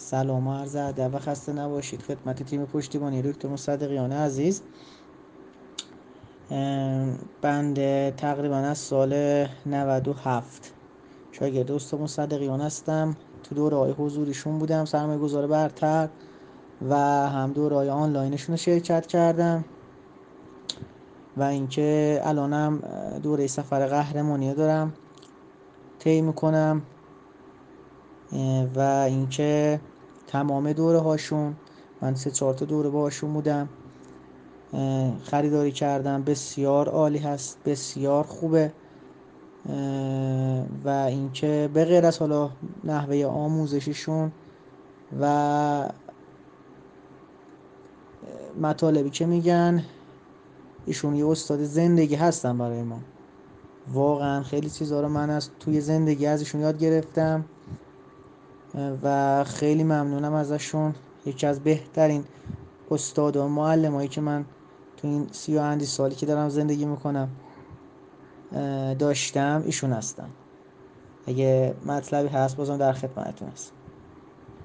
سلام و عرض ادب و خسته نباشید خدمت تیم پشتیبانی دکتر مصدقیان عزیز. بنده تقریبا از سال 97 شاگرد استاد مصدقیان هستم. تو دوره‌های حضوریشون بودم، سرمایه‌گذار برتر، و هم دوره‌های آنلاینشون رو شرکت کردم و اینکه الانم دوره سفر قهرمانی دارم طی میکنم و اینکه تمام دوره هاشون من 3-4 تا دوره باهاشون بودم، خریداری کردم. بسیار عالی هست، بسیار خوبه. و اینکه به غیر از حالا نحوه آموزششون و مطالبی که میگن، ایشون یه استاد زندگی هستن برای ما. واقعا خیلی چیزا رو من از توی زندگی از ایشون یاد گرفتم و خیلی ممنونم ازشون. یکی از بهترین استاد و معلمایی که من تو این 30 و اندی سالی که دارم زندگی میکنم داشتم ایشون هستن. اگه مطلبی هست بازم در خدمتتون هستم.